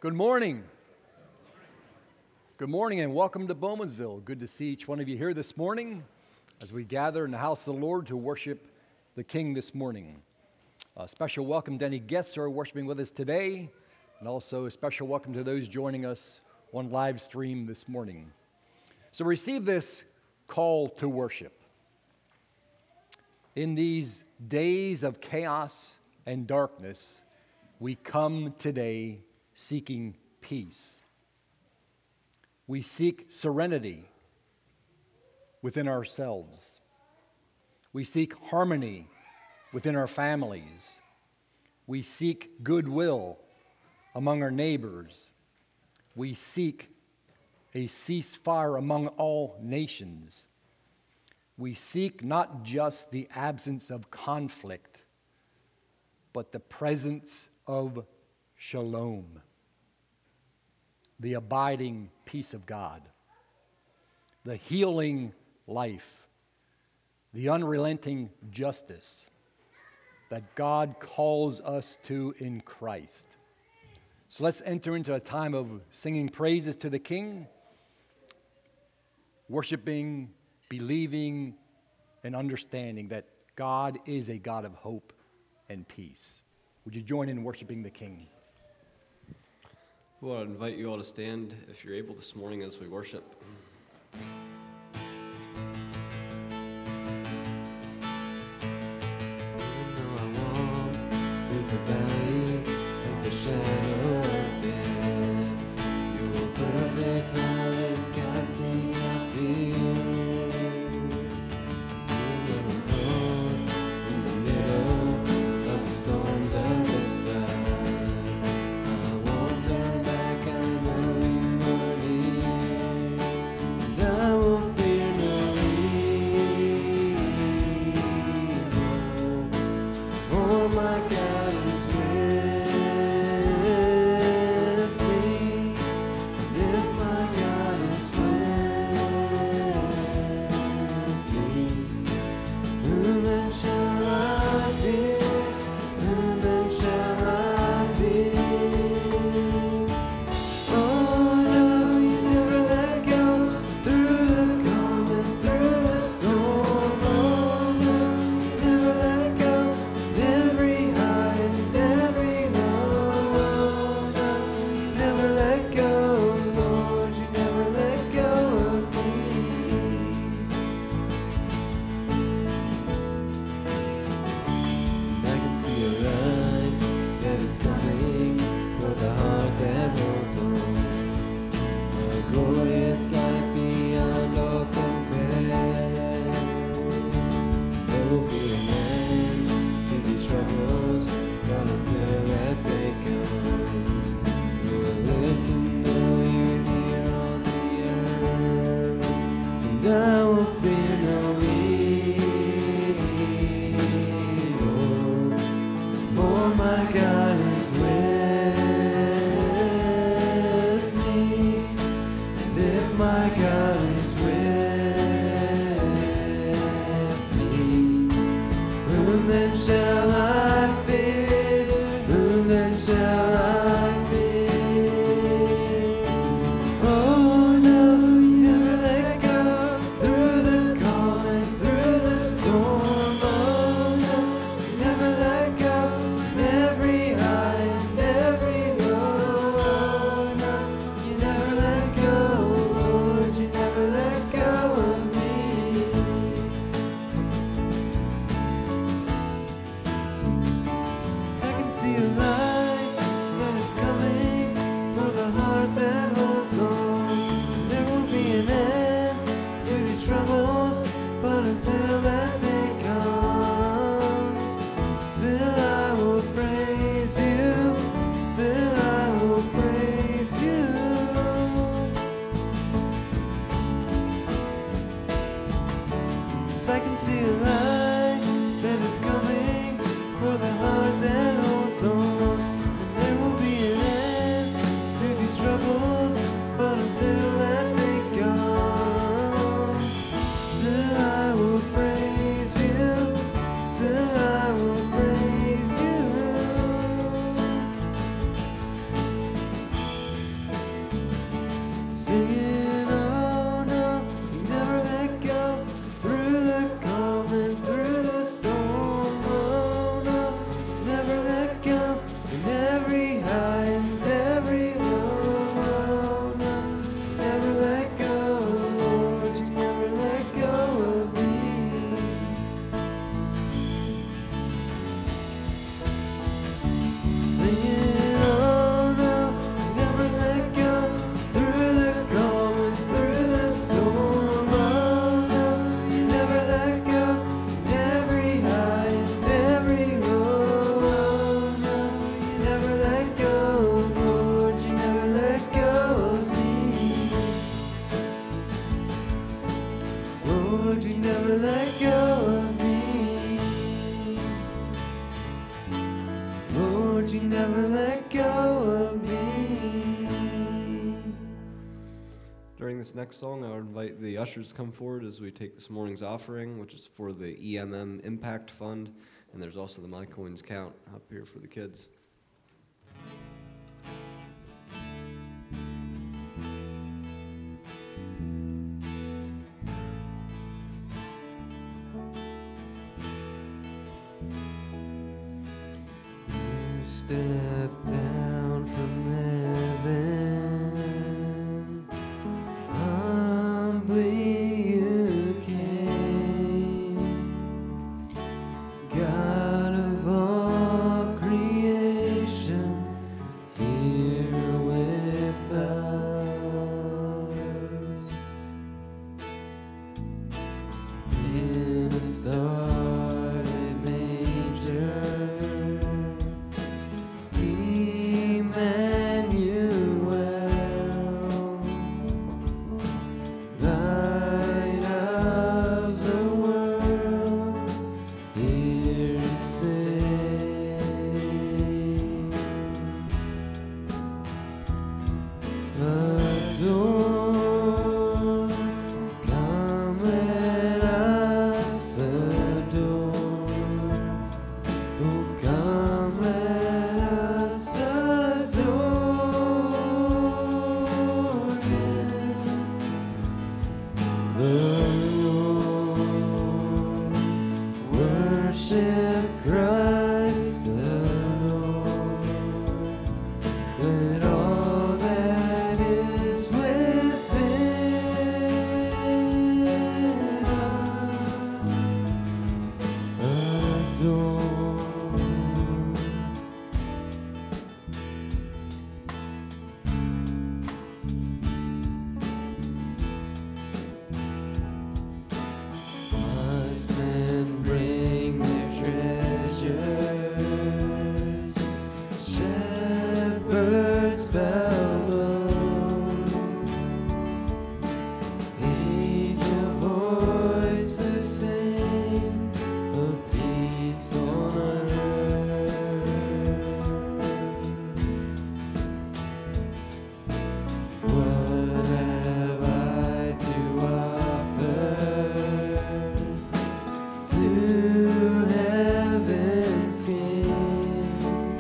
Good morning. Good morning and welcome to Bowmansville. Good to see each one of you here this morning as we gather in the house of the Lord to worship the King this morning. A special welcome to any guests who are worshiping with us today, and also a special welcome to those joining us on live stream this morning. So receive this call to worship. In these days of chaos and darkness, we come today seeking peace. We seek serenity within ourselves. We seek harmony within our families. We seek goodwill among our neighbors. We seek a ceasefire among all nations. We seek not just the absence of conflict, but the presence of shalom, the abiding peace of God, the healing life, the unrelenting justice that God calls us to in Christ. So let's enter into a time of singing praises to the King, worshiping, believing, and understanding that God is a God of hope and peace. Would you join in worshiping the King? Well, I'd invite you all to stand if you're able this morning as we worship. Troubles Singing, oh no, you never let go. Through the calm and through the storm, oh no, you never let go. In every high and every low, oh no, you never let go. Lord, you never let go of me. Singing, oh no, you never let go. Through the calm and through the storm, oh no, you never let go. In every high and every low, oh no, you never let go. Lord, you never let go of me. Lord, you never let go of me. Lord, you never let go of me. During this next song, I would invite the ushers to come forward as we take this morning's offering, which is for the EMM Impact Fund, and there's also the My Coins Count up here for the kids. You stepped down from heaven, humbly you came, God of all creation, here with us. In a starlit manger, Emmanuel, Light of the world, here to save. Adore, come let us adore. Oh, come let us adore Him, the Lord. Worship Christ the Lord. Let all that is within us adore. Wise men bring their treasures, shepherds bow low, angel voices sing of peace on earth. What have I to offer to heaven's King?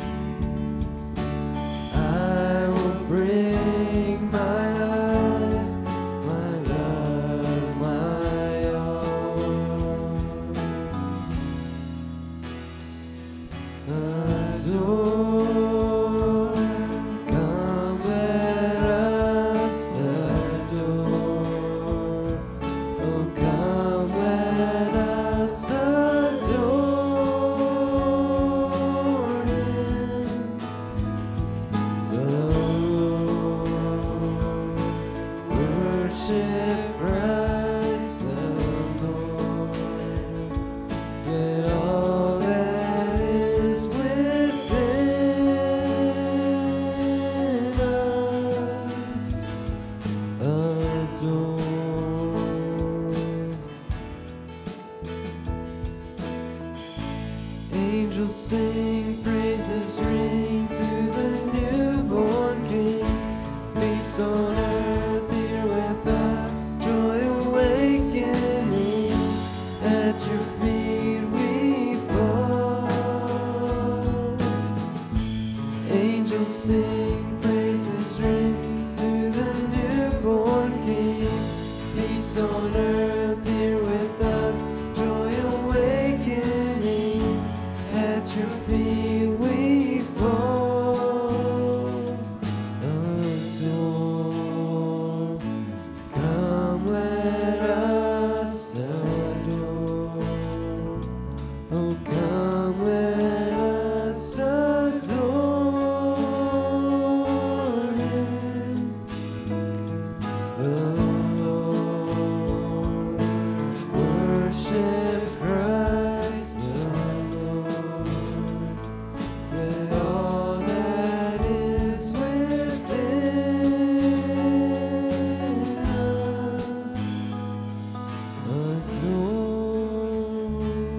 I will bring my life, my love, my all. Adore, come let us adore. Oh, come let us adore Him, the Lord. Worship Christ the Lord. Let all that is within us adore. Angels sing, praises ring to the newborn King. Peace on earth here with us, joy awakening. At your feet we fall. Angels sing, praises ring to the newborn peace on earth here with us, joy awakening. At your feet we fall, adore. Come let us adore. Oh, come let us adore Him, the Lord. Worship Christ the Lord. Let all that is within us adore.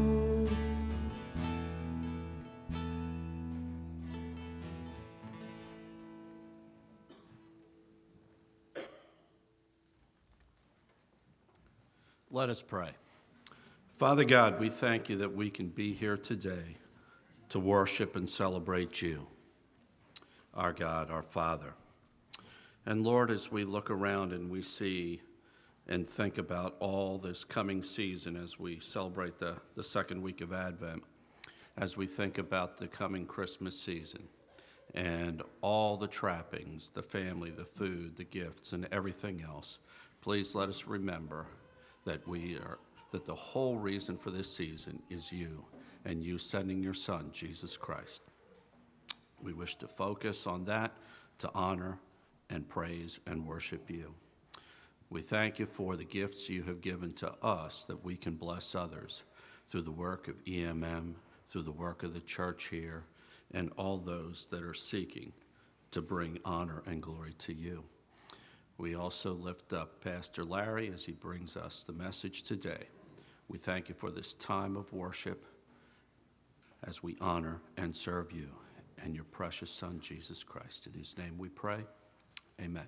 Let us pray. Father God, we thank you that we can be here today to worship and celebrate you, our God, our Father. And Lord, as we look around and we see and think about all this coming season as we celebrate the second week of Advent, as we think about the coming Christmas season and all the trappings, the family, the food, the gifts, and everything else, please let us remember that that the whole reason for this season is you and you sending your Son, Jesus Christ. We wish to focus on that, to honor and praise and worship you. We thank you for the gifts you have given to us that we can bless others through the work of EMM, through the work of the church here, and all those that are seeking to bring honor and glory to you. We also lift up Pastor Larry as he brings us the message today. We thank you for this time of worship as we honor and serve you and your precious Son, Jesus Christ. In his name we pray. Amen.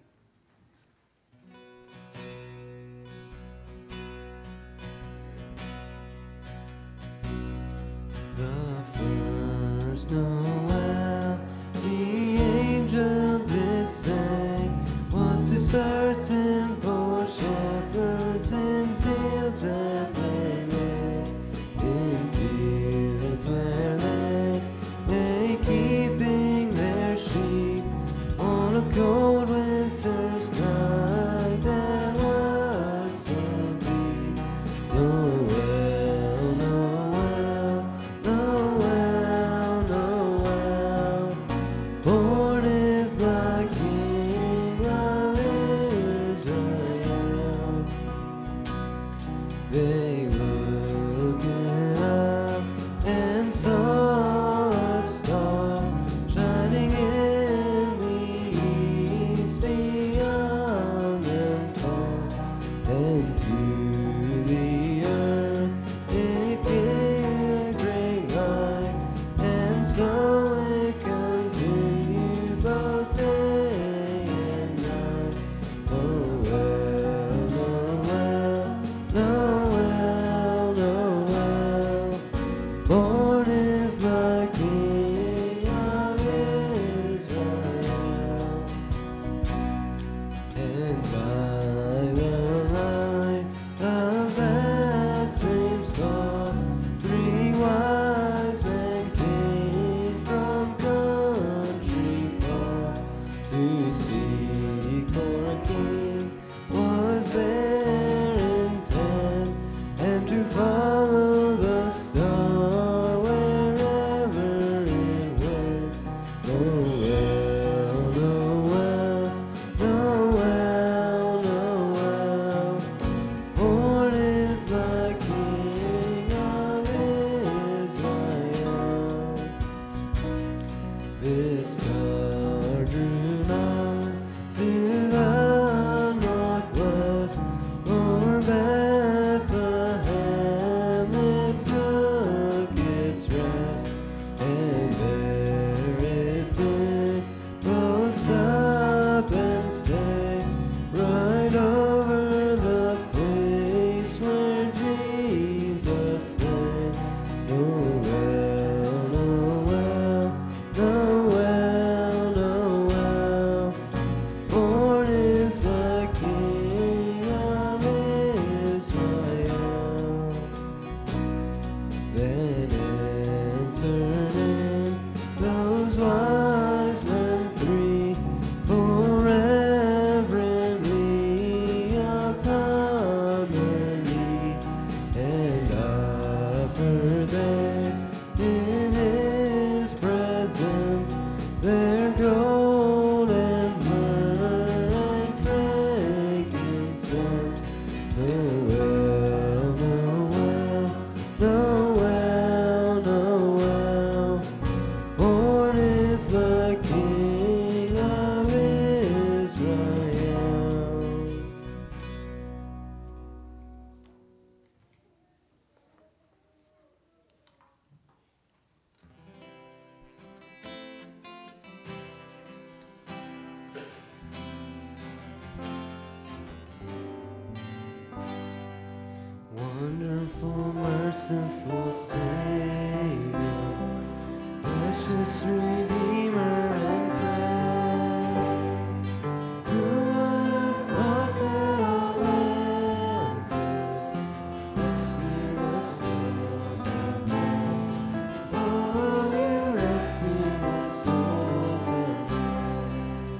The first Noel, the angel did say, was to certain poor shepherds in fields as they lay, in fields where they lay keeping their sheep on a cold winter's night that was so deep. Noel, Noel, Noel, Noel, born is the King of Israel. They looked up and saw a star shining in the east beyond them far, and to the earth it gave a great light, and so it continued both day and night. Noel, Noel, Noel, Noel, born is the King of Israel. And by the light of that same star, 3 wise men came from country far to seek for a king. Was their intent, and to follow the star wherever it went. Noel, Noel, Noel, Noel, born is the King of Israel. This star drew nigh to the northwest, o'er Bethlehem it took its rest, and there it did both stop and stay, right over the place where Jesus lay. Noel, Noel, Noel, their gold and myrrh and frankincense. Noel, Noel, Noel, Noel. Born is the King of Israel. Wonderful, merciful Savior, precious Redeemer and friend, who would have thought that all men could rescue the souls of men? Oh, you rescue the souls of men.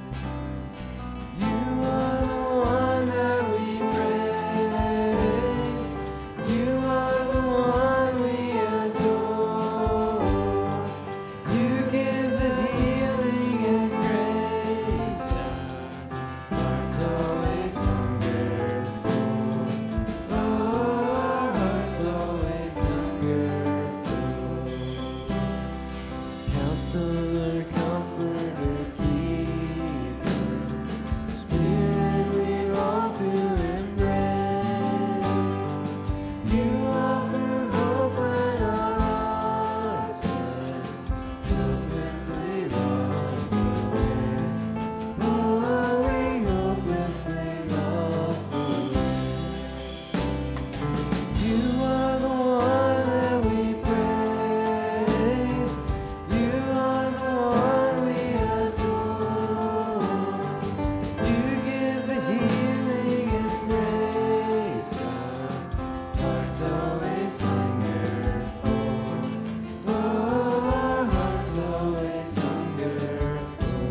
You are the one that we praise. You are the one we adore. You give the healing and grace our hearts always hunger for. Oh, our hearts always hunger for. Counselor, Comforter, Keeper, Spirit we long to embrace. You offer hope when our hearts are hopelessly lost the way. Oh, we hopelessly lost the way. You are the one that we praise. You are the one we adore. You give the healing and grace our hearts always hunger for. Oh, our hearts always hunger for.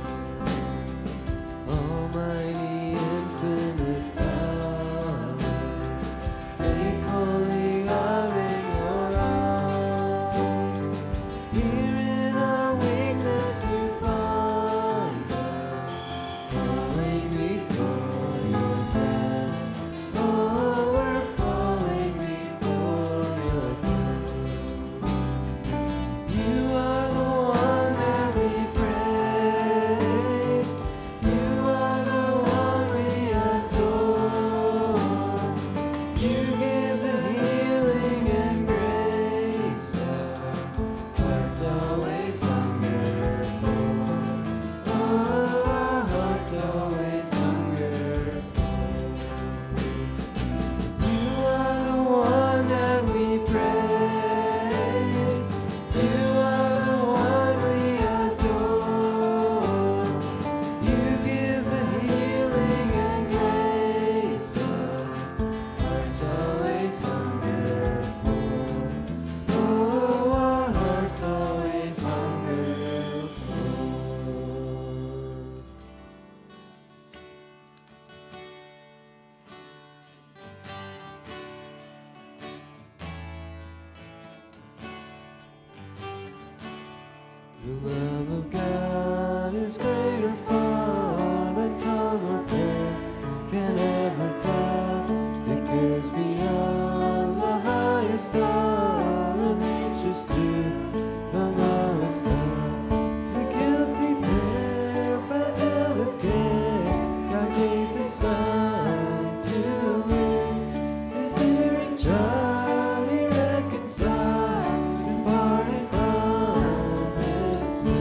Almighty, infinite Father, faithfully loving your arms. Here in our weakness you find us, falling before your throne. Oh, we're falling before your throne. You are the one that we praise. You are the one we adore. You give the healing and grace our hearts always hunger for. Oh, our hearts always hunger for. You are the one that we praise. You are the one we adore. You give the healing and grace our hearts always hunger for. Oh, our hearts always hunger for. The love of God is greater far than tongue or pen can ever tell. It goes beyond the highest star and reaches to the lowest hell. The guilty pair bowed down with care. God gave His Son to win His erring child. He reconciled and parted from His sin.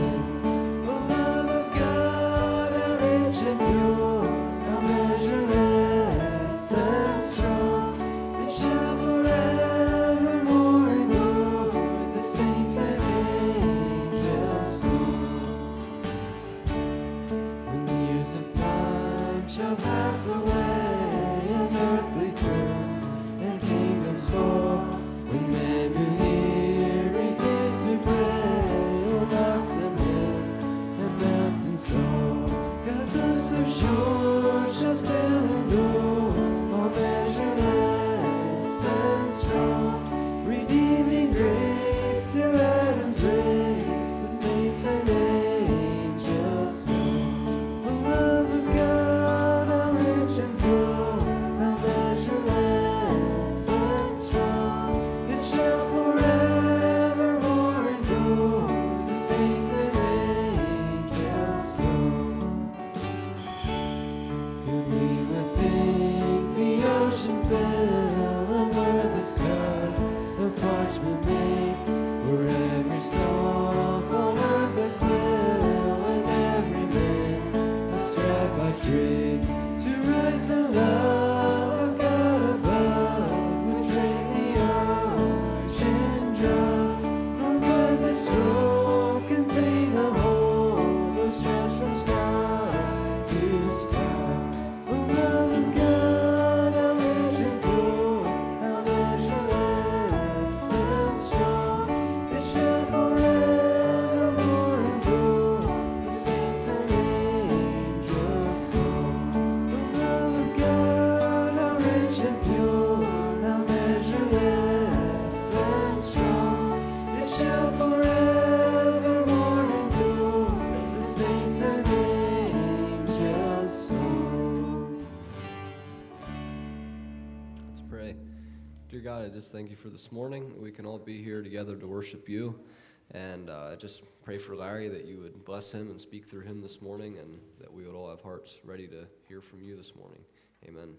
Dear God, I just thank you for this morning. We can all be here together to worship you. And I just pray for Larry that you would bless him and speak through him this morning, and that we would all have hearts ready to hear from you this morning. Amen.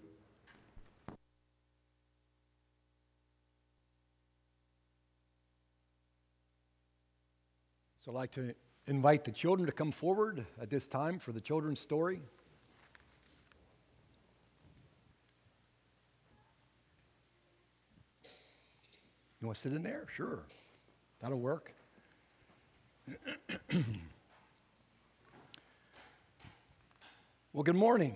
So I'd like to invite the children to come forward at this time for the children's story. You want to sit in there? Sure. That'll work. Well, good morning.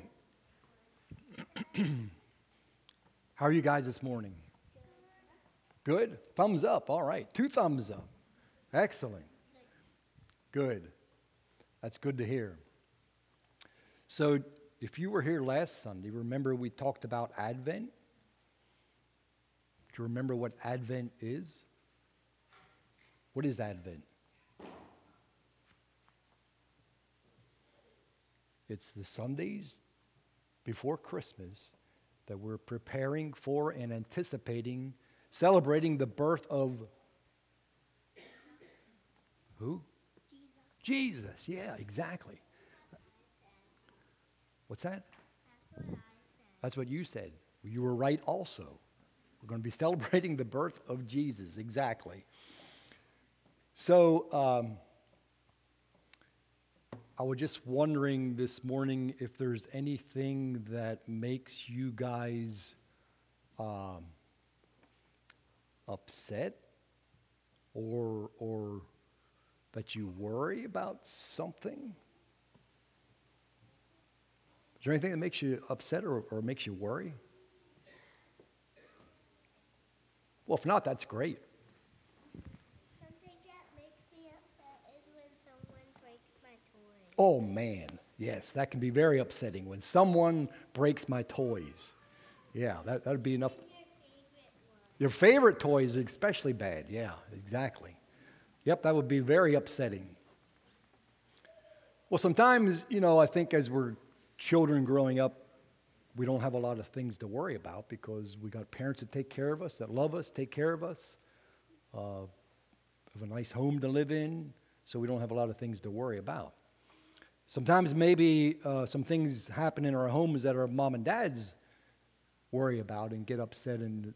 How are you guys this morning? Good? Thumbs up. All right. 2 thumbs up. Excellent. Good. That's good to hear. So, if you were here last Sunday, remember we talked about Advent? Do you remember what Advent is? What is Advent? It's the Sundays before Christmas that we're preparing for and anticipating, celebrating the birth of who? Jesus. Yeah, exactly. What's that? That's what you said. You were right also. We're going to be celebrating the birth of Jesus. Exactly. So, I was just wondering this morning if there's anything that makes you guys upset or that you worry about something. Is there anything that makes you upset or makes you worry? Well, if not, that's great. Something that makes me upset is when someone breaks my toy. Oh, man. Yes, that can be very upsetting when someone breaks my toys. Yeah, that would be enough. Your favorite toy is especially bad. Yeah, exactly. Yep, that would be very upsetting. Well, sometimes, I think as we're children growing up, we don't have a lot of things to worry about because we got parents that take care of us, that love us, take care of us, have a nice home to live in, so we don't have a lot of things to worry about. Sometimes maybe some things happen in our homes that our mom and dads worry about and get upset, and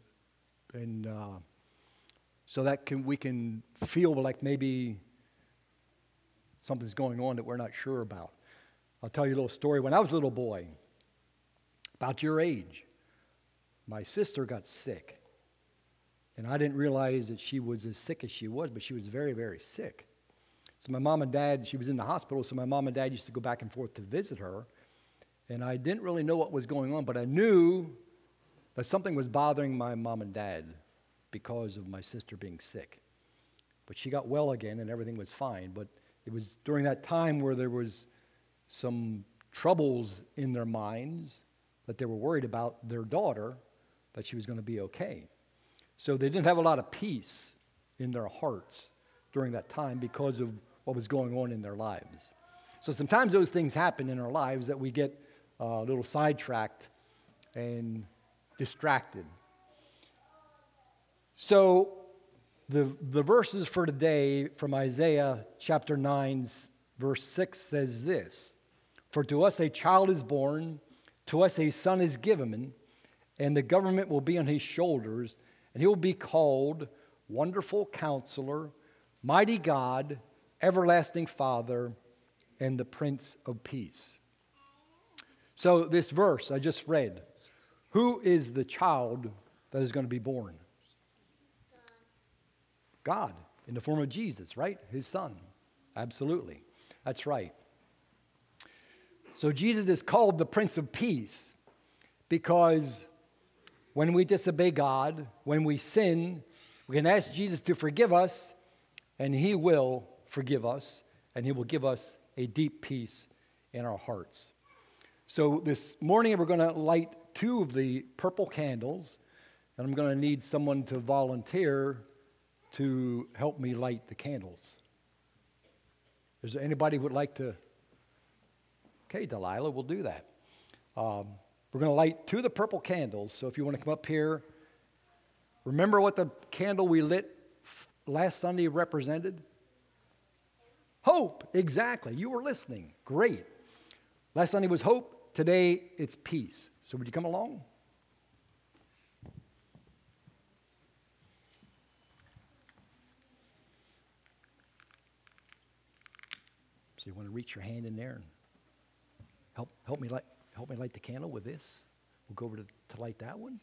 so that we can feel like maybe something's going on that we're not sure about. I'll tell you a little story. When I was a little boy, about your age, my sister got sick. And I didn't realize that she was as sick as she was, but she was very, very sick. So my mom and dad, she was in the hospital, so my mom and dad used to go back and forth to visit her. And I didn't really know what was going on, but I knew that something was bothering my mom and dad because of my sister being sick. But she got well again and everything was fine. But it was during that time where there was some troubles in their minds that they were worried about their daughter, that she was going to be okay. So they didn't have a lot of peace in their hearts during that time because of what was going on in their lives. So sometimes those things happen in our lives that we get a little sidetracked and distracted. So the verses for today from Isaiah chapter 9, verse 6 says this: "For to us a child is born, to us a son is given, and the government will be on his shoulders, and he will be called Wonderful Counselor, Mighty God, Everlasting Father, and the Prince of Peace." So this verse I just read, who is the child that is going to be born? God, in the form of Jesus, right? His son. Absolutely. That's right. So Jesus is called the Prince of Peace because when we disobey God, when we sin, we can ask Jesus to forgive us, and he will forgive us, and he will give us a deep peace in our hearts. So this morning we're going to light 2 of the purple candles, and I'm going to need someone to volunteer to help me light the candles. Is there anybody who would like to? Okay, Delilah, we'll do that. We're going to light 2 of the purple candles, so if you want to come up here Remember what the candle we lit last Sunday represented? Hope, exactly. You were listening. Great. Last Sunday was hope. Today it's peace. So would you come along? So you want to reach your hand in there and help me light the candle with this. We'll go over to light that one.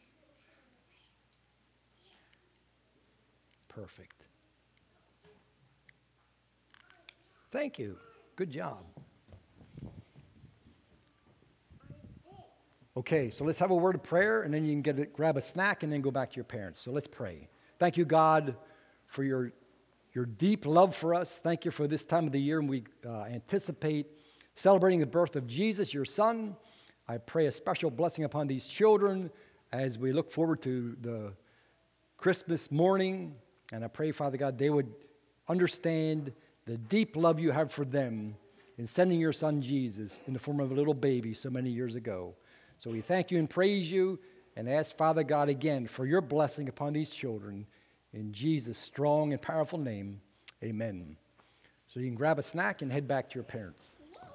Perfect. Thank you. Good job. Okay, so let's have a word of prayer, and then you can grab a snack and then go back to your parents. So let's pray. Thank you, God, for your deep love for us. Thank you for this time of the year, and we anticipate celebrating the birth of Jesus, your Son. I pray a special blessing upon these children as we look forward to the Christmas morning. And I pray, Father God, they would understand the deep love you have for them in sending your Son Jesus in the form of a little baby so many years ago. So we thank you and praise you and ask, Father God, again for your blessing upon these children. In Jesus' strong and powerful name, amen. So you can grab a snack and head back to your parents.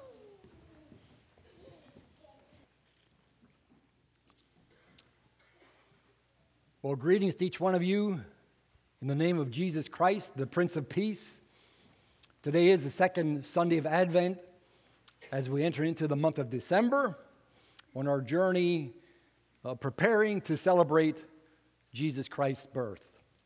Well, greetings to each one of you in the name of Jesus Christ, the Prince of Peace. Today is the second Sunday of Advent as we enter into the month of December on our journey preparing to celebrate Jesus Christ's birth.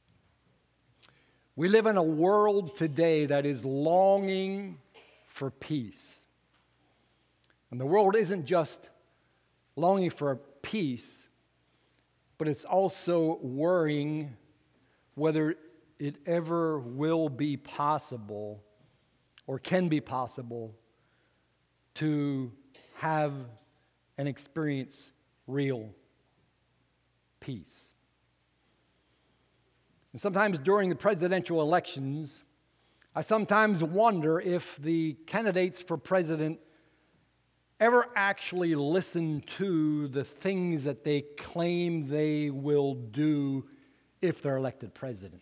We live in a world today that is longing for peace. And the world isn't just longing for peace, but it's also worrying whether it ever will be possible or can be possible to have and experience real peace. And sometimes during the presidential elections, I sometimes wonder if the candidates for president ever actually listen to the things that they claim they will do if they're elected president.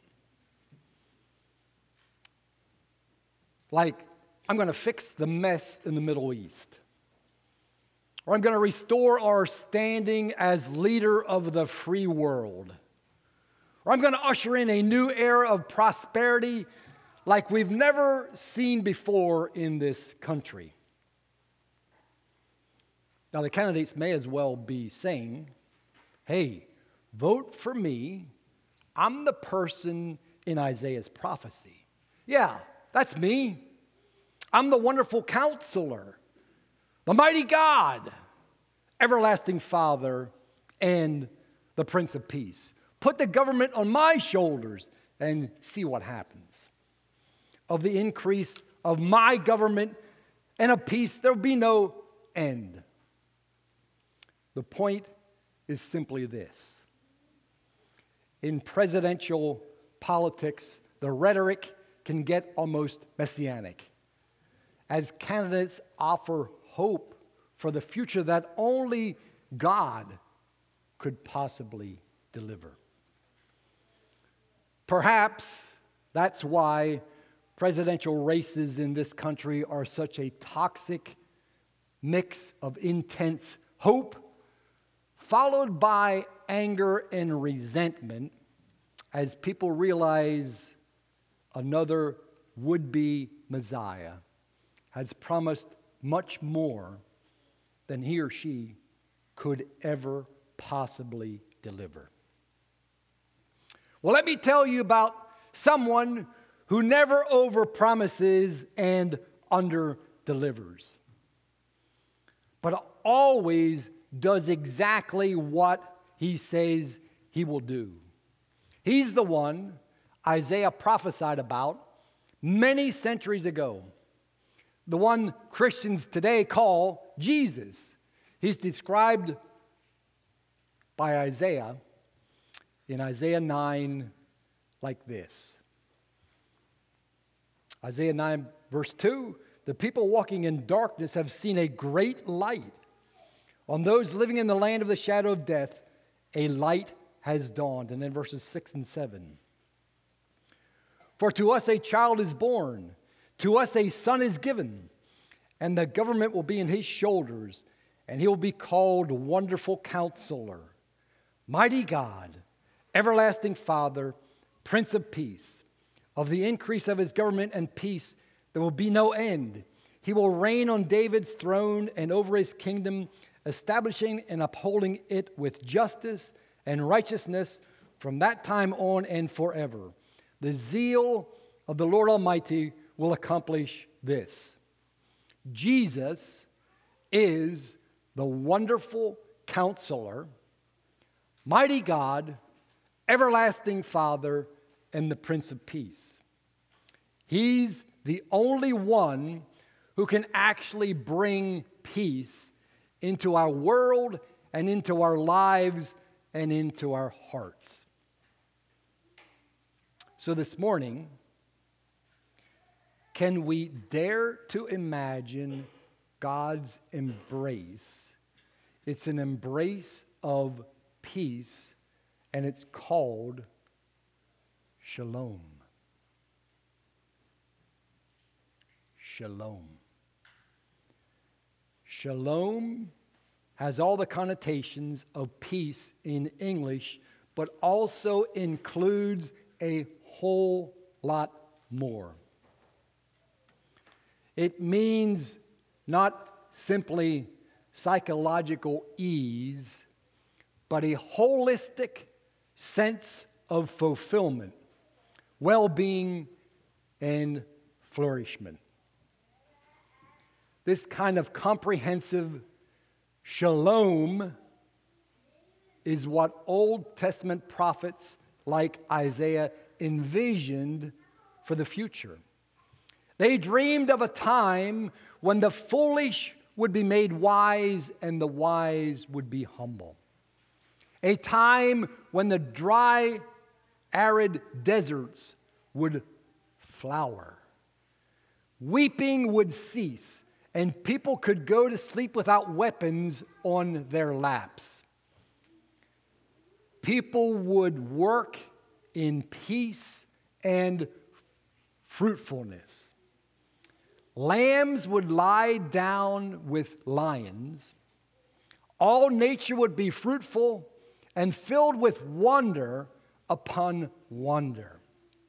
Like, I'm going to fix the mess in the Middle East. Or I'm going to restore our standing as leader of the free world. Or I'm going to usher in a new era of prosperity like we've never seen before in this country. Now, the candidates may as well be saying, hey, vote for me. I'm the person in Isaiah's prophecy. Yeah, that's me. I'm the wonderful counselor, the mighty God, everlasting Father, and the Prince of Peace. Put the government on my shoulders and see what happens. Of the increase of my government and of peace, there will be no end. The point is simply this. In presidential politics, the rhetoric can get almost messianic, as candidates offer hope for the future that only God could possibly deliver. Perhaps that's why presidential races in this country are such a toxic mix of intense hope, followed by anger and resentment, as people realize another would-be Messiah has promised much more than he or she could ever possibly deliver. Well, let me tell you about someone who never overpromises and underdelivers, but always does exactly what he says he will do. He's the one Isaiah prophesied about many centuries ago, the one Christians today call Jesus. He's described by Isaiah in Isaiah 9 like this. Isaiah 9 verse 2, the people walking in darkness have seen a great light. On those living in the land of the shadow of death, a light has dawned. And then verses 6 and 7. For to us a child is born, to us a son is given, and the government will be in his shoulders, and he will be called Wonderful Counselor, Mighty God, Everlasting Father, Prince of Peace. Of the increase of his government and peace there will be no end. He will reign on David's throne and over his kingdom, establishing and upholding it with justice and righteousness from that time on and forever. The zeal of the Lord Almighty will accomplish this. Jesus is the Wonderful Counselor, Mighty God, Everlasting Father, and the Prince of Peace. He's the only one who can actually bring peace into our world and into our lives and into our hearts. So this morning, can we dare to imagine God's embrace? It's an embrace of peace, and it's called Shalom. Shalom. Shalom has all the connotations of peace in English, but also includes a whole lot more. It means not simply psychological ease, but a holistic sense of fulfillment, well-being, and flourishment. This kind of comprehensive shalom is what Old Testament prophets like Isaiah envisioned for the future. They dreamed of a time when the foolish would be made wise and the wise would be humble. A time when the dry, arid deserts would flower. Weeping would cease, and people could go to sleep without weapons on their laps. People would work in peace and fruitfulness. Lambs would lie down with lions. All nature would be fruitful and filled with wonder upon wonder.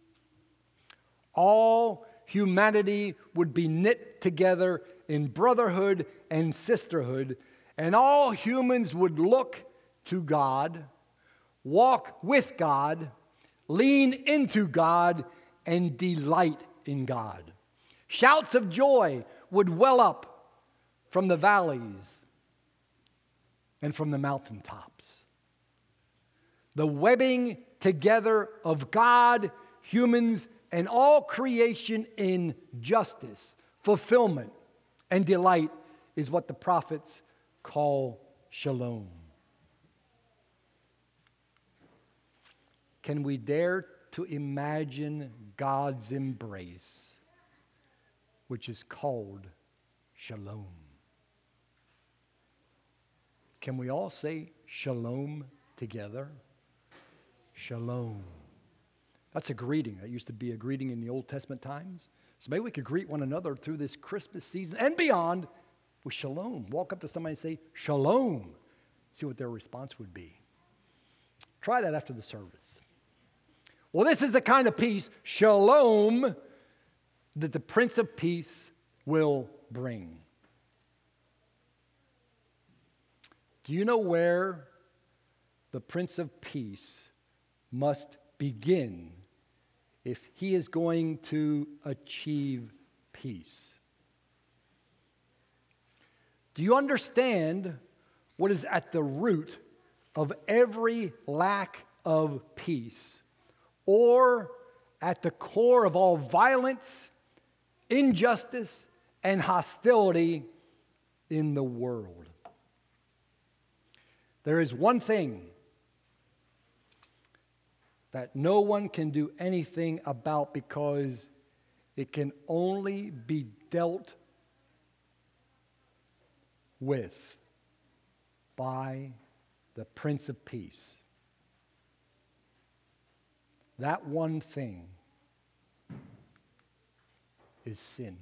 All humanity would be knit together in brotherhood and sisterhood, and all humans would look to God, walk with God, lean into God, and delight in God. Shouts of joy would well up from the valleys and from the mountaintops. The webbing together of God, humans, and all creation in justice, fulfillment, and delight is what the prophets call shalom. Can we dare to imagine God's embrace, which is called shalom? Can we all say shalom together? Shalom. That's a greeting. That used to be a greeting in the Old Testament times. So maybe we could greet one another through this Christmas season and beyond with shalom. Walk up to somebody and say, shalom. See what their response would be. Try that after the service. Well, this is the kind of peace, shalom, that the Prince of Peace will bring. Do you know where the Prince of Peace must begin if he is going to achieve peace? Do you understand what is at the root of every lack of peace, or at the core of all violence, injustice, and hostility in the world? There is one thing that no one can do anything about, because it can only be dealt with by the Prince of Peace. That one thing is sin.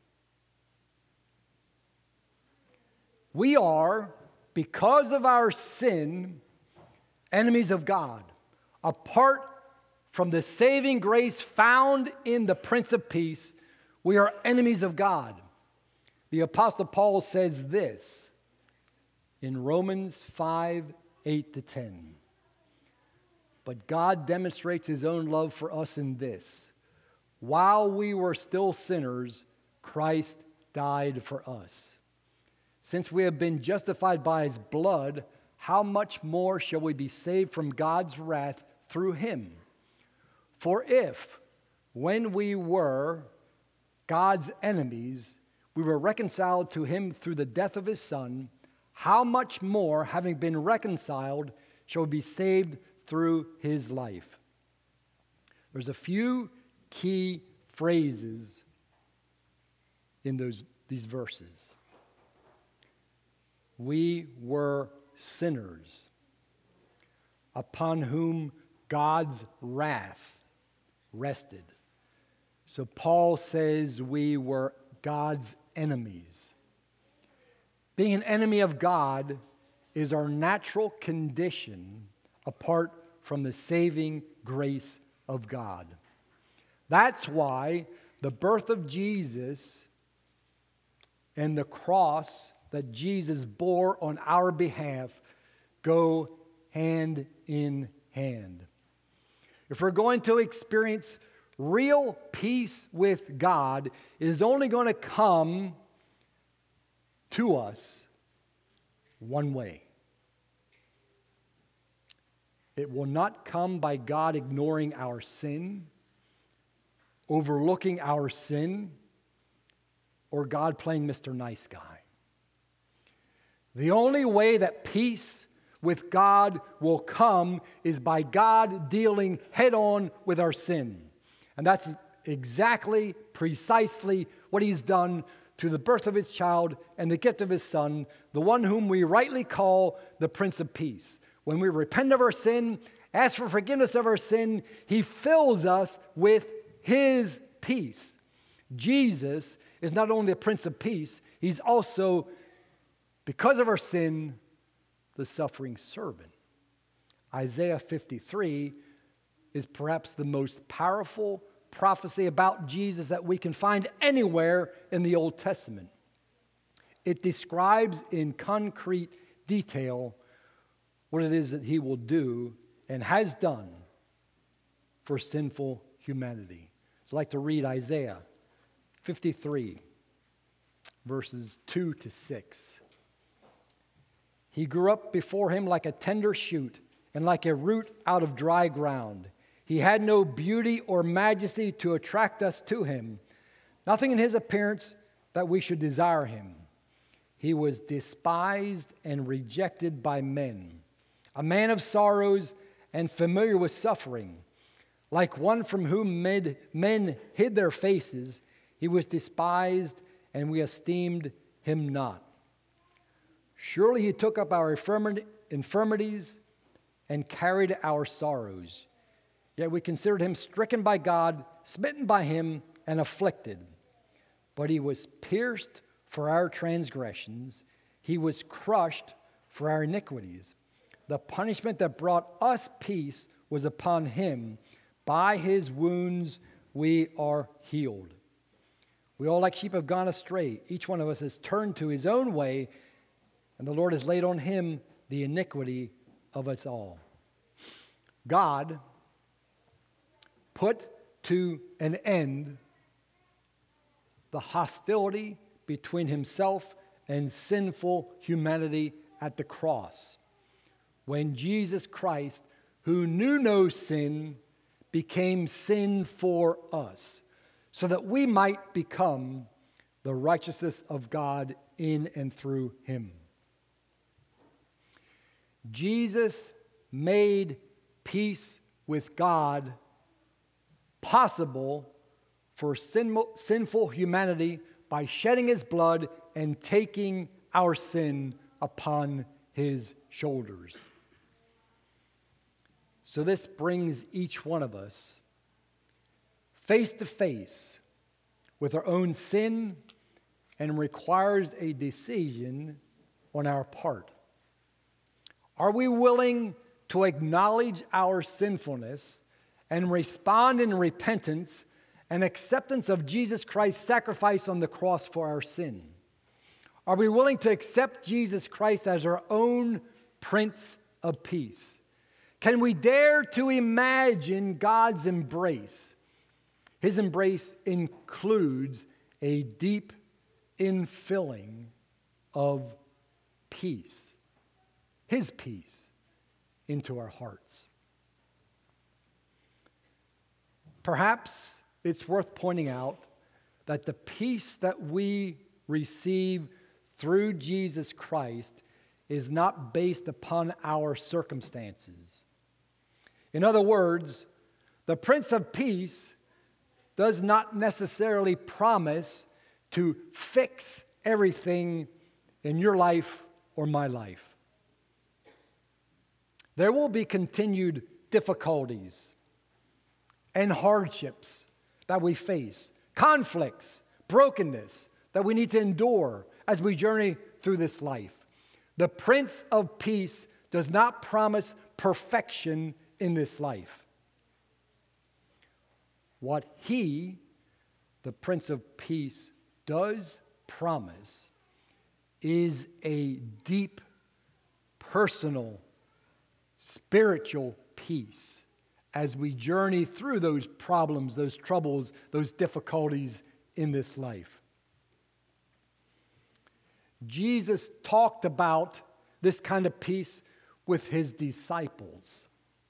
We are, because of our sin, enemies of God. Apart from the saving grace found in the Prince of Peace, we are enemies of God. The Apostle Paul says this in Romans 5:8-10. But God demonstrates his own love for us in this: while we were still sinners, Christ died for us. Since we have been justified by his blood, how much more shall we be saved from God's wrath through him? For if, when we were God's enemies, we were reconciled to him through the death of his Son, how much more, having been reconciled, shall we be saved through his life? There's a few key phrases in these verses. We were sinners, upon whom God's wrath rested. So Paul says we were God's enemies. Being an enemy of God is our natural condition apart from the saving grace of God. That's why the birth of Jesus and the cross that Jesus bore on our behalf go hand in hand. If we're going to experience real peace with God, it is only going to come to us one way. It will not come by God ignoring our sin, overlooking our sin, or God playing Mr. Nice Guy. The only way that peace with God will come is by God dealing head on with our sin. And that's exactly, precisely what he's done through the birth of his child and the gift of his Son, the one whom we rightly call the Prince of Peace. When we repent of our sin, ask for forgiveness of our sin, he fills us with his peace. Jesus is not only the Prince of Peace, he's also, because of our sin, the suffering servant. Isaiah 53 is perhaps the most powerful prophecy about Jesus that we can find anywhere in the Old Testament. It describes in concrete detail what it is that he will do and has done for sinful humanity. So I'd like to read Isaiah 53, verses 2-6. He grew up before him like a tender shoot and like a root out of dry ground. He had no beauty or majesty to attract us to him, nothing in his appearance that we should desire him. He was despised and rejected by men, a man of sorrows and familiar with suffering. Like one from whom men hid their faces, he was despised, and we esteemed him not. Surely he took up our infirmities and carried our sorrows. Yet we considered him stricken by God, smitten by him, and afflicted. But he was pierced for our transgressions. He was crushed for our iniquities. The punishment that brought us peace was upon him. By his wounds we are healed. We all like sheep have gone astray. Each one of us has turned to his own way, and the Lord has laid on him the iniquity of us all. God put to an end the hostility between himself and sinful humanity at the cross, when Jesus Christ, who knew no sin, became sin for us, so that we might become the righteousness of God in and through him. Jesus made peace with God possible for sinful humanity by shedding his blood and taking our sin upon his shoulders. So this brings each one of us face to face with our own sin and requires a decision on our part. Are we willing to acknowledge our sinfulness and respond in repentance and acceptance of Jesus Christ's sacrifice on the cross for our sin? Are we willing to accept Jesus Christ as our own Prince of Peace? Can we dare to imagine God's embrace? His embrace includes a deep infilling of peace, His peace, into our hearts. Perhaps it's worth pointing out that the peace that we receive through Jesus Christ is not based upon our circumstances. In other words, the Prince of Peace does not necessarily promise to fix everything in your life or my life. There will be continued difficulties and hardships that we face, conflicts, brokenness that we need to endure as we journey through this life. The Prince of Peace does not promise perfection in this life. What He, the Prince of Peace, does promise is a deep, personal, spiritual peace as we journey through those problems, those troubles, those difficulties in this life. Jesus talked about this kind of peace with His disciples.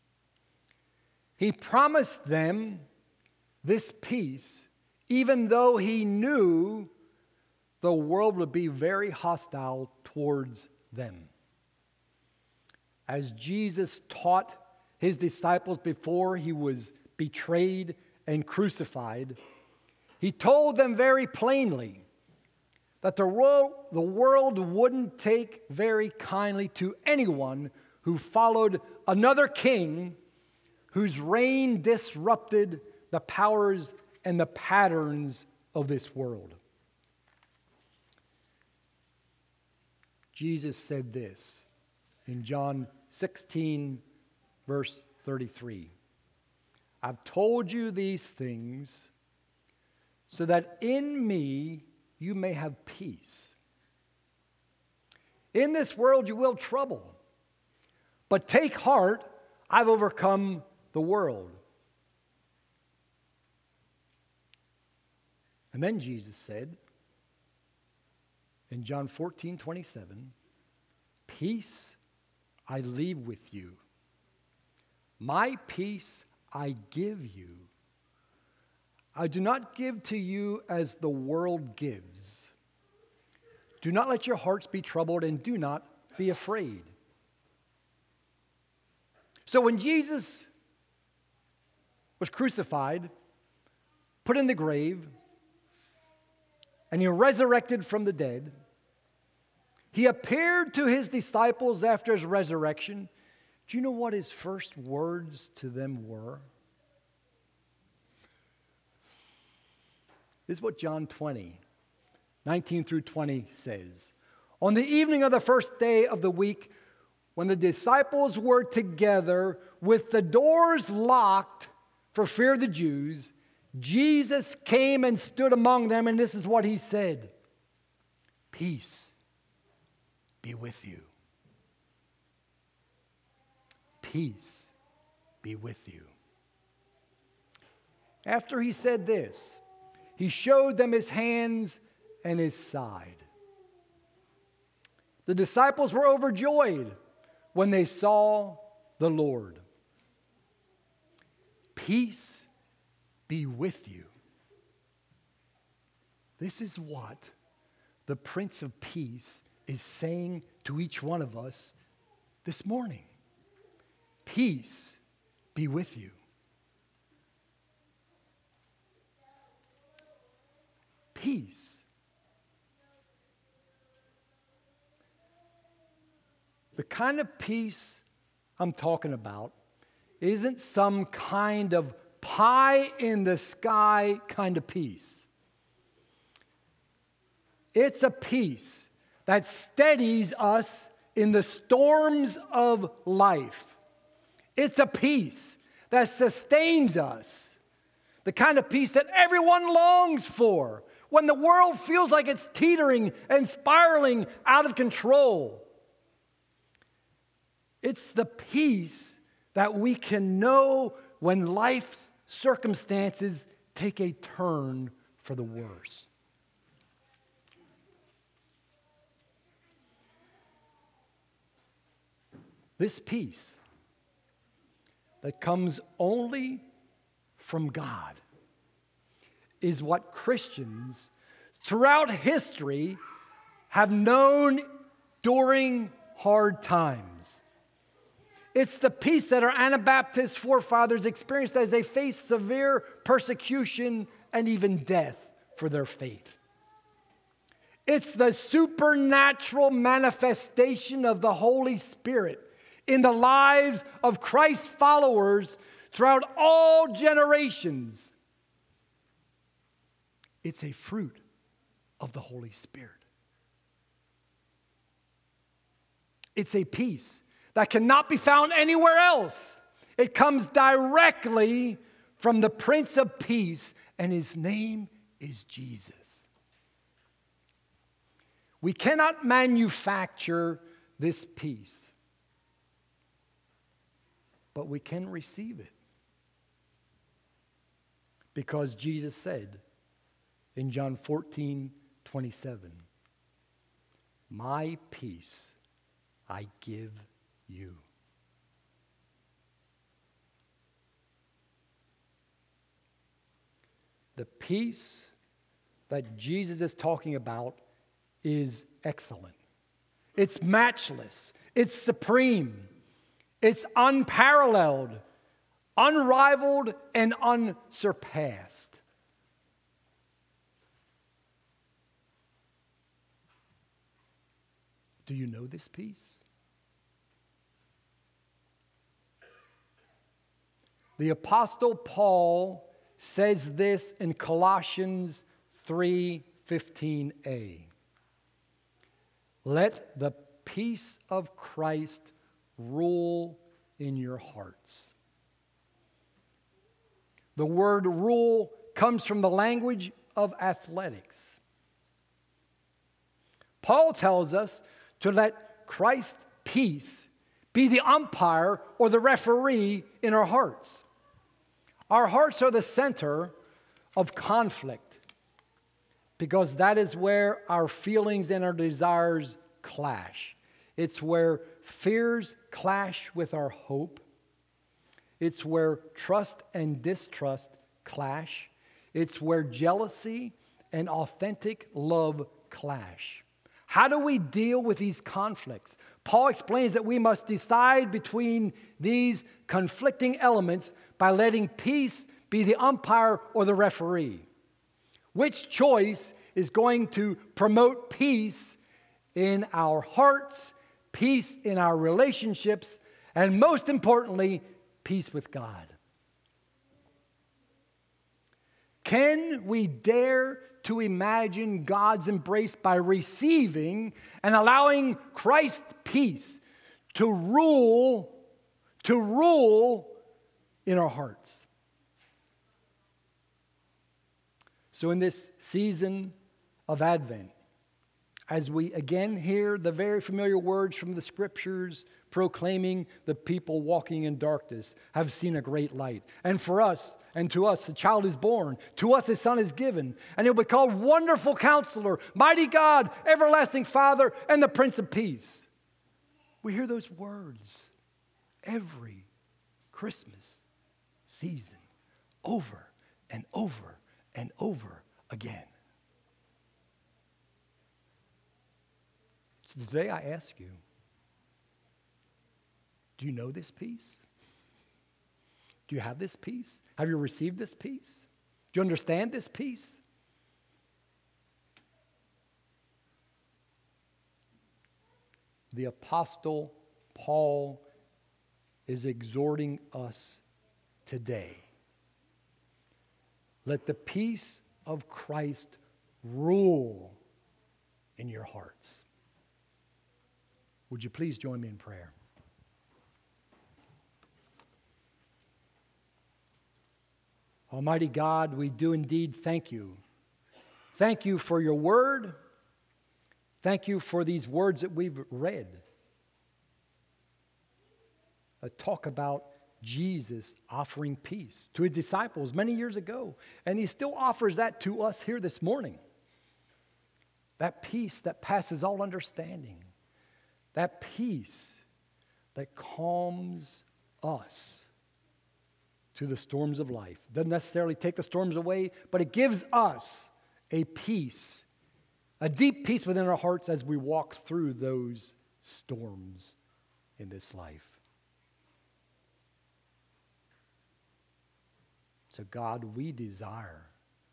He promised them this peace, even though He knew the world would be very hostile towards them. As Jesus taught His disciples before He was betrayed and crucified, He told them very plainly that the world wouldn't take very kindly to anyone who followed another king whose reign disrupted the powers and the patterns of this world. Jesus said this in John 16, verse 33. I've told you these things so that in me you may have peace. In this world you will trouble, but take heart, I've overcome the world. And then Jesus said in John 14:27, peace I leave with you. My peace I give you. I do not give to you as the world gives. Do not let your hearts be troubled and do not be afraid. So when Jesus was crucified, put in the grave, and He resurrected from the dead, He appeared to His disciples after His resurrection. Do you know what His first words to them were? This is what John 20, 19 through 20 says. On the evening of the first day of the week, when the disciples were together with the doors locked for fear of the Jews, Jesus came and stood among them, and this is what He said: peace be with you. Peace be with you. After He said this, He showed them His hands and His side. The disciples were overjoyed when they saw the Lord. Peace be with you. This is what the Prince of Peace is saying to each one of us this morning. Peace be with you. Peace. The kind of peace I'm talking about isn't some kind of pie in the sky kind of peace. It's a peace that steadies us in the storms of life. It's a peace that sustains us. The kind of peace that everyone longs for when the world feels like it's teetering and spiraling out of control. It's the peace that we can know when life's circumstances take a turn for the worse. This peace that comes only from God is what Christians throughout history have known during hard times. It's the peace that our Anabaptist forefathers experienced as they faced severe persecution and even death for their faith. It's the supernatural manifestation of the Holy Spirit in the lives of Christ's followers throughout all generations. It's a fruit of the Holy Spirit. It's a peace that cannot be found anywhere else. It comes directly from the Prince of Peace, and his name is Jesus. We cannot manufacture this peace, but we can receive it. Because Jesus said in John 14:27, "My peace I give you." The peace that Jesus is talking about is excellent. It's matchless. It's supreme. It's unparalleled, unrivaled, and unsurpassed. Do you know this peace? The Apostle Paul says this in Colossians 3:15a. Let the peace of Christ rule in your hearts. The word rule comes from the language of athletics. Paul tells us to let Christ's peace be the umpire or the referee in our hearts. Our hearts are the center of conflict because that is where our feelings and our desires clash. It's where fears clash with our hope. It's where trust and distrust clash. It's where jealousy and authentic love clash. How do we deal with these conflicts? Paul explains that we must decide between these conflicting elements by letting peace be the umpire or the referee. Which choice is going to promote peace in our hearts, peace in our relationships, and most importantly, peace with God? Can we dare to imagine God's embrace by receiving and allowing Christ's peace to rule in our hearts? So in this season of Advent, as we again hear the very familiar words from the Scriptures proclaiming the people walking in darkness have seen a great light. And for us, and to us, a child is born. To us, a son is given. And he'll be called Wonderful Counselor, Mighty God, Everlasting Father, and the Prince of Peace. We hear those words every Christmas season over and over and over again. So today I ask you, do you know this peace? Do you have this peace? Have you received this peace? Do you understand this peace? The Apostle Paul is exhorting us today. Let the peace of Christ rule in your hearts. Would you please join me in prayer? Almighty God, we do indeed thank you. Thank you for your word. Thank you for these words that we've read that talk about Jesus offering peace to his disciples many years ago. And he still offers that to us here this morning. That peace that passes all understanding. That peace that calms us to the storms of life. Doesn't necessarily take the storms away, but it gives us a peace, a deep peace within our hearts as we walk through those storms in this life. So God, we desire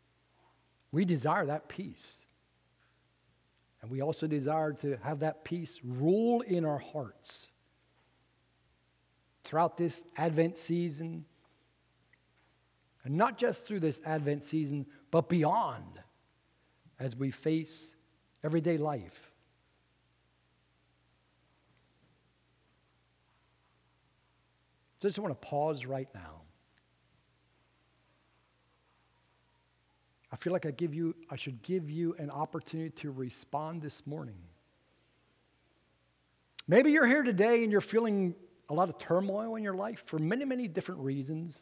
that peace. And we also desire to have that peace rule in our hearts throughout this Advent season. And not just through this Advent season, but beyond as we face everyday life. So I just want to pause right now. I feel like I should give you an opportunity to respond this morning. Maybe you're here today and you're feeling a lot of turmoil in your life for many, many different reasons.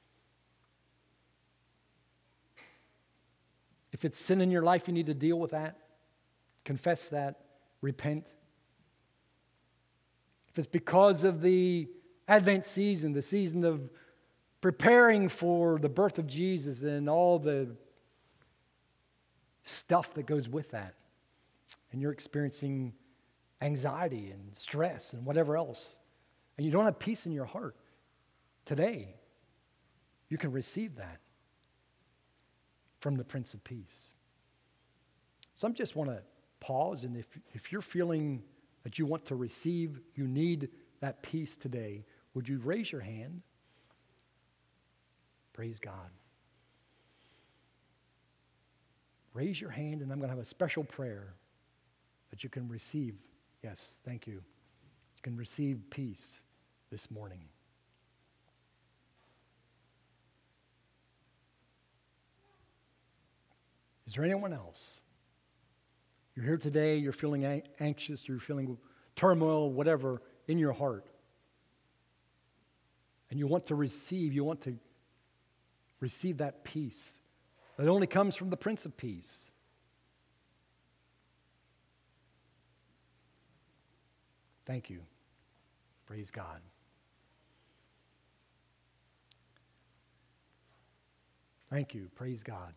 If it's sin in your life, you need to deal with that, confess that, repent. If it's because of the Advent season, the season of preparing for the birth of Jesus and all the stuff that goes with that, and you're experiencing anxiety and stress and whatever else, and you don't have peace in your heart, today you can receive that from the Prince of Peace. Some just want to pause, and if you're feeling that you want to receive, you need that peace today, would you raise your hand? Praise God. Raise your hand, and I'm going to have a special prayer that you can receive. Yes, thank you. You can receive peace this morning. Is there anyone else? You're here today, you're feeling anxious, you're feeling turmoil, whatever, in your heart. And you want to receive that peace that only comes from the Prince of Peace. Thank you. Praise God. Thank you. Praise God.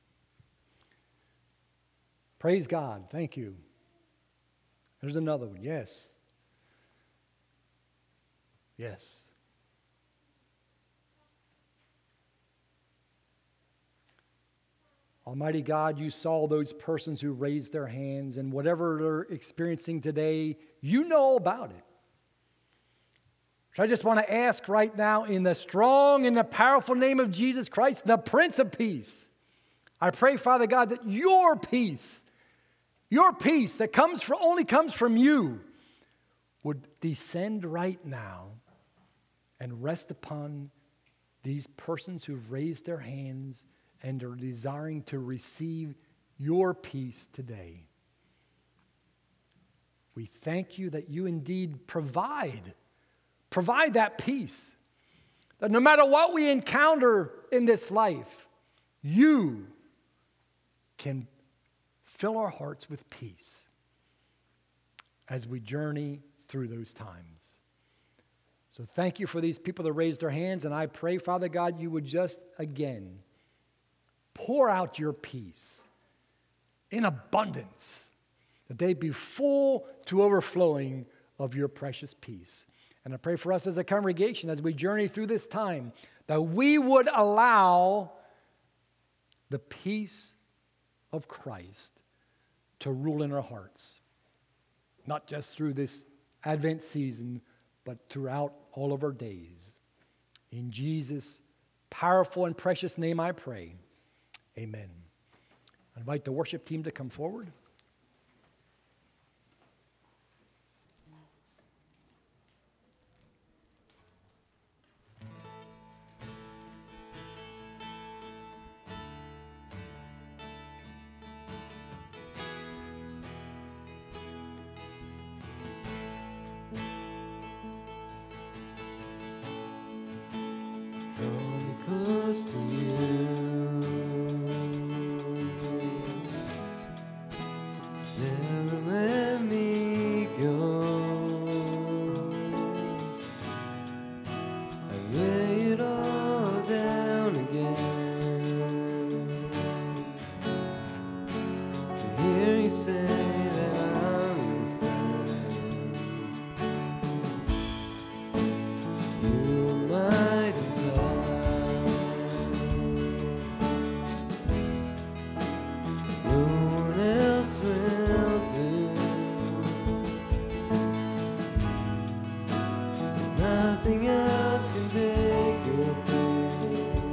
Praise God. Thank you. There's another one. Yes. Yes. Almighty God, you saw those persons who raised their hands, and whatever they're experiencing today, you know all about it. So I just want to ask right now, in the strong and the powerful name of Jesus Christ, the Prince of Peace, I pray, Father God, that your peace that only comes from you, would descend right now and rest upon these persons who've raised their hands and are desiring to receive your peace today. We thank you that you indeed provide that peace. That no matter what we encounter in this life, you can fill our hearts with peace as we journey through those times. So thank you for these people that raised their hands, and I pray, Father God, you would just again pour out your peace in abundance, that they be full to overflowing of your precious peace. And I pray for us as a congregation, as we journey through this time, that we would allow the peace of Christ to rule in our hearts, not just through this Advent season, but throughout all of our days. In Jesus' powerful and precious name I pray. Amen. I invite the worship team to come forward. Draw me close to you. Never let me go. I lay it all down again to hear you say that I'm your friend. You're my desire. No one else will do. There's nothing else can take your place.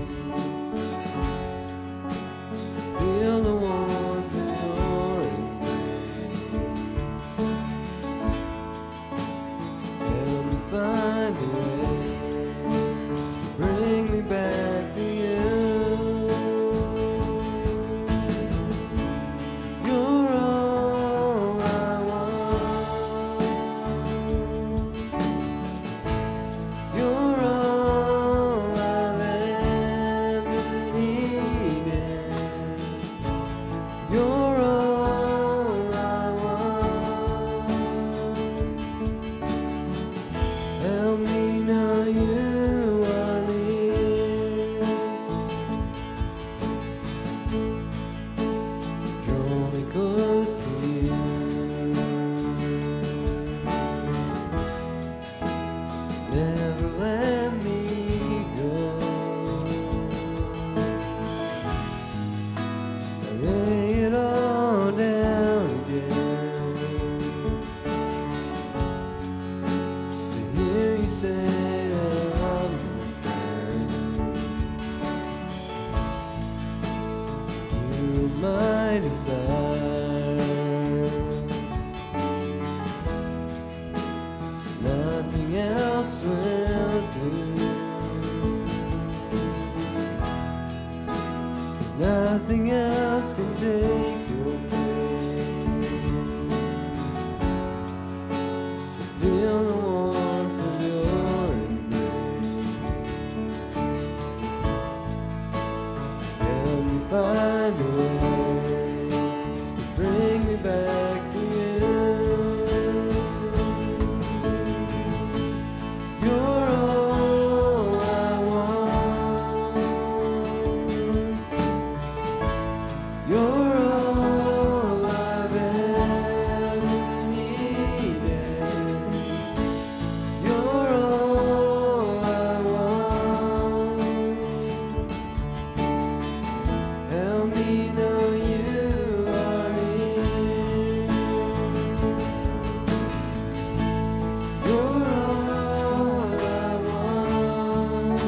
Feel the warmth of your embrace. Help me find a way to bring me back to you. You're all I want. You're all I've ever needed. You're all I want. Help me know you are near. Draw me close to you. Never let me go. I lay it all down again to hear you say that I'm your friend. You're my desire. Nothing else will do. 'Cause nothing else can take your place. To feel the warmth of your embrace. Help me find a way to bring me back to you. You're all I want. You're all I've ever needed. You're all I want. Help me know you are near. You're all I want.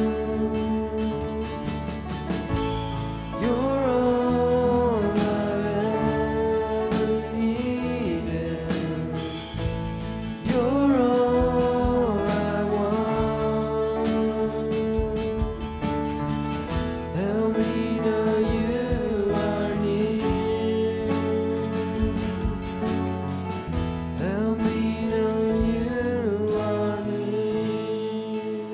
You're all I've ever needed. You're all I want. Help me know you are near. Help me know you are near.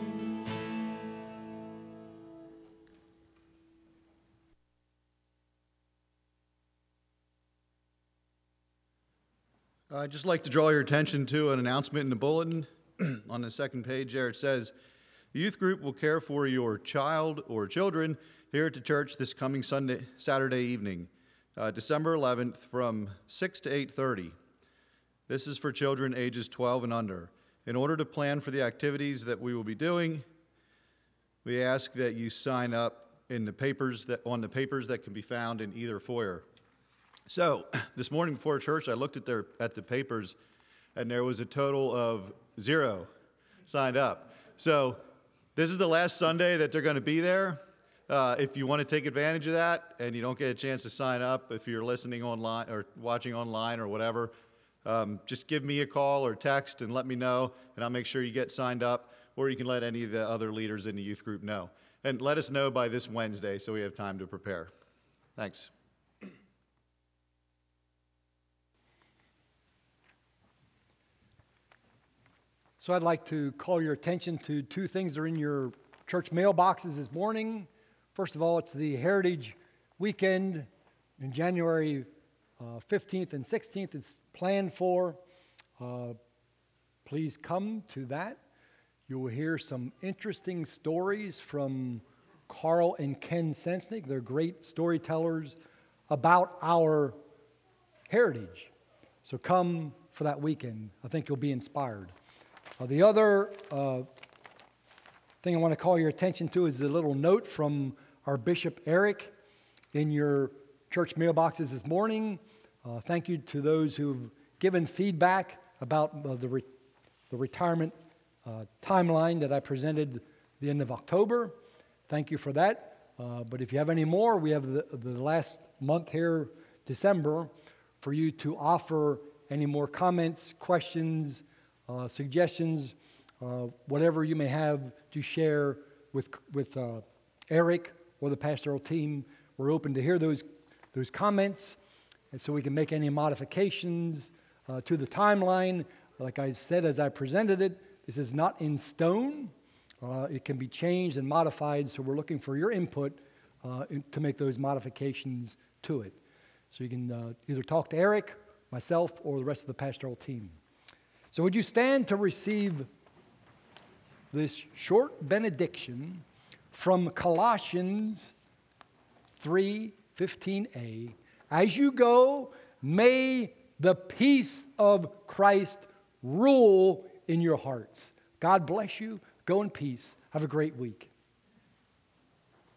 I'd just like to draw your attention to an announcement in the bulletin. On the second page there, it says, "The youth group will care for your child or children here at the church this coming Saturday evening, December 11th from 6 to 8:30. This is for children ages 12 and under. In order to plan for the activities that we will be doing, we ask that you sign up on the papers that can be found in either foyer. So, this morning before church, I looked at the papers and there was a total of 0 signed up. So this is the last Sunday that they're going to be there. If you want to take advantage of that and you don't get a chance to sign up, if you're listening online or watching online or whatever, just give me a call or text and let me know, and I'll make sure you get signed up, or you can let any of the other leaders in the youth group know. And let us know by this Wednesday so we have time to prepare. Thanks. So I'd like to call your attention to 2 things that are in your church mailboxes this morning. First of all, it's the Heritage Weekend in January 15th and 16th. It's planned for. Please come to that. You will hear some interesting stories from Carl and Ken Sensnick. They're great storytellers about our heritage. So come for that weekend. I think you'll be inspired. The other thing I want to call your attention to is a little note from our Bishop Eric in your church mailboxes this morning. Thank you to those who've given feedback about the retirement timeline that I presented the end of October. Thank you for that. But if you have any more, we have the last month here, December, for you to offer any more comments, questions, suggestions, whatever you may have to share with Eric or the pastoral team. We're open to hear those comments, and so we can make any modifications to the timeline. Like I said, as I presented it, this is not in stone. It can be changed and modified, so we're looking for your input to make those modifications to it. So you can either talk to Eric, myself, or the rest of the pastoral team. So would you stand to receive this short benediction from Colossians 3:15a. As you go, may the peace of Christ rule in your hearts. God bless you. Go in peace. Have a great week.